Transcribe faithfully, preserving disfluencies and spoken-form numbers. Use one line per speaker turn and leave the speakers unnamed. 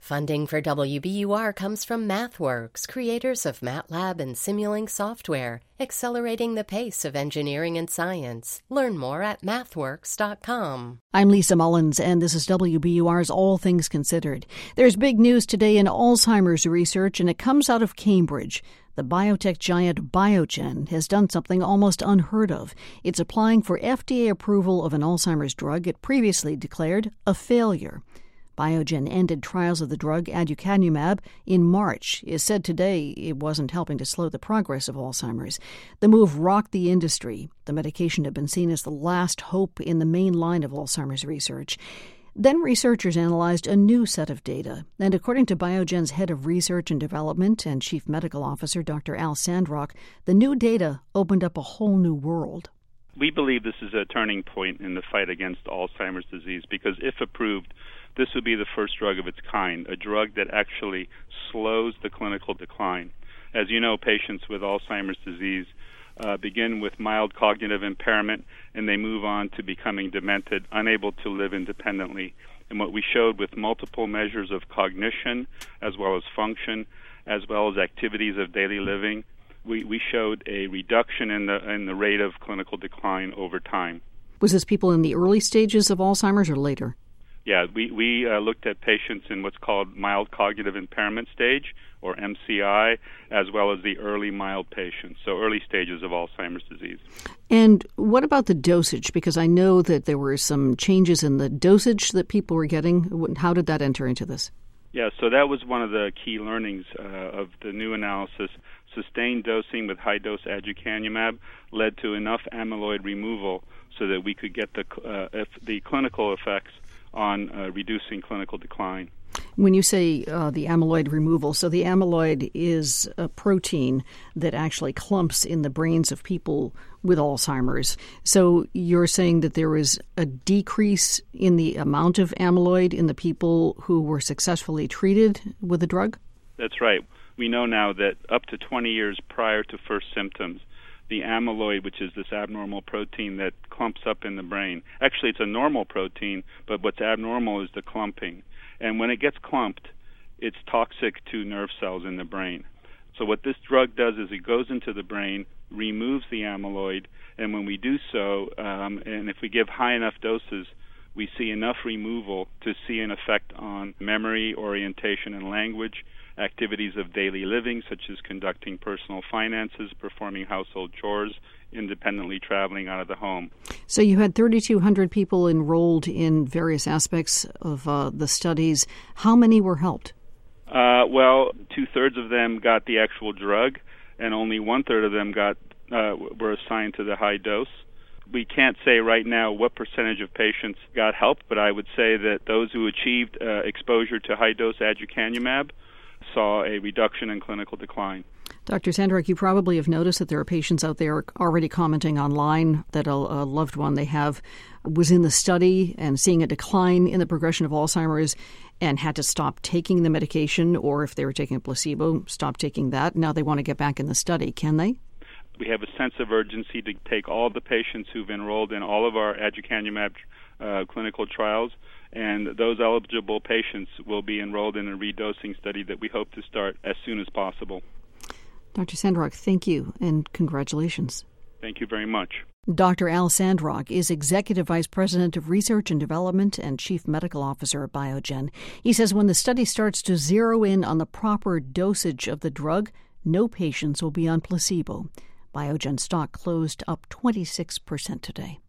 Funding for W B U R comes from MathWorks, creators of MATLAB and Simulink software, accelerating the pace of engineering and science. Learn more at mathworks dot com.
I'm Lisa Mullins, and this is W B U R's All Things Considered. There's big news today in Alzheimer's research, and it comes out of Cambridge. The biotech giant Biogen has done something almost unheard of. It's applying for F D A approval of an Alzheimer's drug it previously declared a failure. Biogen ended trials of the drug aducanumab in March. It said today it wasn't helping to slow the progress of Alzheimer's. The move rocked the industry. The medication had been seen as the last hope in the main line of Alzheimer's research. Then researchers analyzed a new set of data. And according to Biogen's head of research and development and chief medical officer, Doctor Al Sandrock, the new data opened up a whole new world.
We believe this is a turning point in the fight against Alzheimer's disease because if approved, this would be the first drug of its kind, a drug that actually slows the clinical decline. As you know, patients with Alzheimer's disease uh, begin with mild cognitive impairment, and they move on to becoming demented, unable to live independently. And what we showed with multiple measures of cognition, as well as function, as well as activities of daily living, we, we showed a reduction in the in the rate of clinical decline over time.
Was this people in the early stages of Alzheimer's or later?
Yeah, we, we uh, looked at patients in what's called mild cognitive impairment stage, or M C I, as well as the early mild patients, so early stages of Alzheimer's disease.
And what about the dosage? Because I know that there were some changes in the dosage that people were getting. How did that enter into this?
Yeah, so that was one of the key learnings uh, of the new analysis. Sustained dosing with high-dose aducanumab led to enough amyloid removal so that we could get the uh, if the clinical effects on uh, reducing clinical decline.
When you say uh, the amyloid removal, so the amyloid is a protein that actually clumps in the brains of people with Alzheimer's. So you're saying that there was a decrease in the amount of amyloid in the people who were successfully treated with the drug?
That's right. We know now that up to twenty years prior to first symptoms, the amyloid, which is this abnormal protein that clumps up in the brain. Actually, it's a normal protein, but what's abnormal is the clumping. And when it gets clumped, it's toxic to nerve cells in the brain. So what this drug does is it goes into the brain, removes the amyloid, and when we do so, um, and if we give high enough doses, we see enough removal to see an effect on memory, orientation, and language, activities of daily living, such as conducting personal finances, performing household chores, independently traveling out of the home.
So you had thirty-two hundred people enrolled in various aspects of uh, the studies. How many were helped?
Uh, well, two-thirds of them got the actual drug, and only one-third of them got uh, were assigned to the high dose. We can't say right now what percentage of patients got help, but I would say that those who achieved uh, exposure to high-dose aducanumab saw a reduction in clinical decline.
Doctor Sandrock, you probably have noticed that there are patients out there already commenting online that a, a loved one they have was in the study and seeing a decline in the progression of Alzheimer's and had to stop taking the medication, or if they were taking a placebo, stop taking that. Now they want to get back in the study. Can they?
We have a sense of urgency to take all the patients who've enrolled in all of our aducanumab uh, clinical trials, and those eligible patients will be enrolled in a redosing study that we hope to start as soon as possible.
Doctor Sandrock, thank you, and congratulations.
Thank you very much.
Doctor Al Sandrock is Executive Vice President of Research and Development and Chief Medical Officer at Biogen. He says when the study starts to zero in on the proper dosage of the drug, no patients will be on placebo. Biogen stock closed up twenty-six percent today.